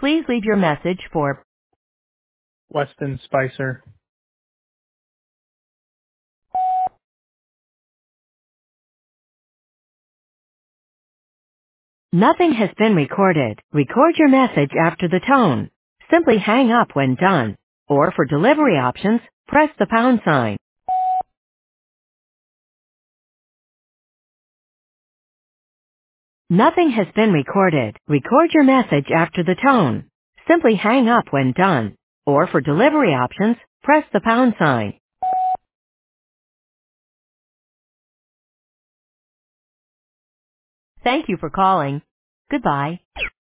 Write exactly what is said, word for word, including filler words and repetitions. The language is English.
Please leave your message for Weston Spicer. Nothing has been recorded. Record your message after the tone. Simply hang up when done. Or for delivery options, press the pound sign. Nothing has been recorded. Record your message after the tone. Simply hang up when done. Or for delivery options, press the pound sign. Thank you for calling. Goodbye.